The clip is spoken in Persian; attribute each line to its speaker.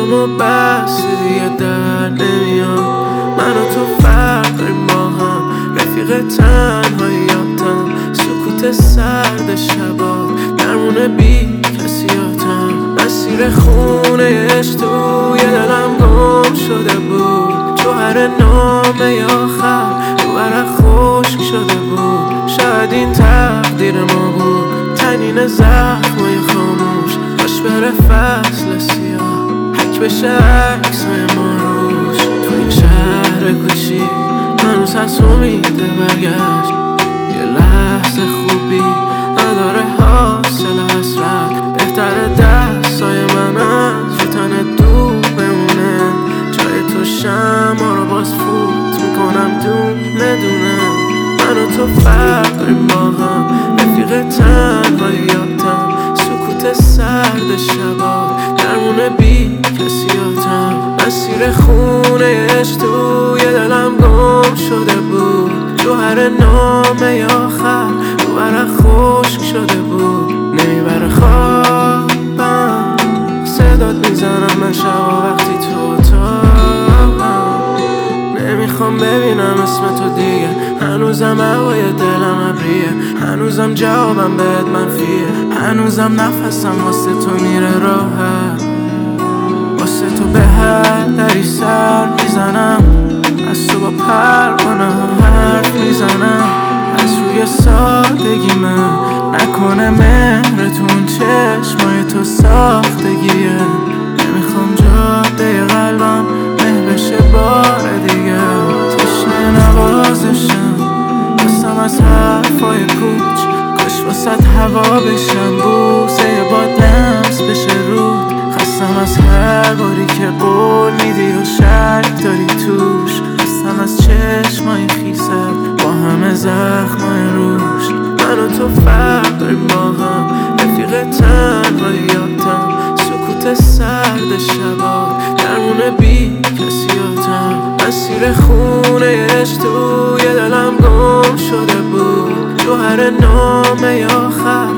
Speaker 1: چشامو بستی دیگه در نمیام. من و تو فرق داریم با هم، رفیق تنهاییاتم، سکوت سرد شبا، درمونه بی کسیاتم. مسیر خونه عشق توی دلم گم شده بود، جوهر نامه آخر رو ورق خشک شده بود. شاید این تقدیر ما بود، تنین زخمای خاموش، باش بره فصل سیاه، حک بشه عکسای ما روش. تو این شهر کوچیک هنوز هست امید برگشت، یه لحظه خوبی نداره حاصل حسرت. بهتره دستای من از رو تن دور بمونه، جای تو شمع رو باز فوت میکنم دونه دونه. من و تو فرق داریم با هم، رفیق تنهاییاتم، سکوت سرد شبا، درمونه بی کسیاتم. مسیر خونه عشق توی دلم گم شده بود، جوهر نامه آخر رو ورق خشک شده بود. نمیبره خوابم، صدات میزنم من شبا وقتی تو اتاقم. نمیخوام ببینم اسم تو دیگه، هنوزم هوای دلم ابریه، هنوزم جوابم بهت منفیه، هنوزم نفسم واسه تو میره راحت. واسه تو به هر دری سر میزنم، از تو با پروانه حرف میزنم، از روی سادگی من نکنه مهرتون چشمای تو ساختگیه. نمیخوام جاده قلبم مه بشه بار دیگه، تشنه نوازشم بستم از حرفای کوچ، کاش واسه هوا بشم بوسه باد لمس بشه رود. خستم از هر باری که قول میدی و شک داری توش، خستم از چشمای خیست با همه زخمای روش. من و تو فرق داریم با هم، رفیق تنهاییاتم، سکوت سرد شبا، درمونه بی کسیاتم. مسیر خونه عشق توی دلم گم شده بود، جوهر نامه آخر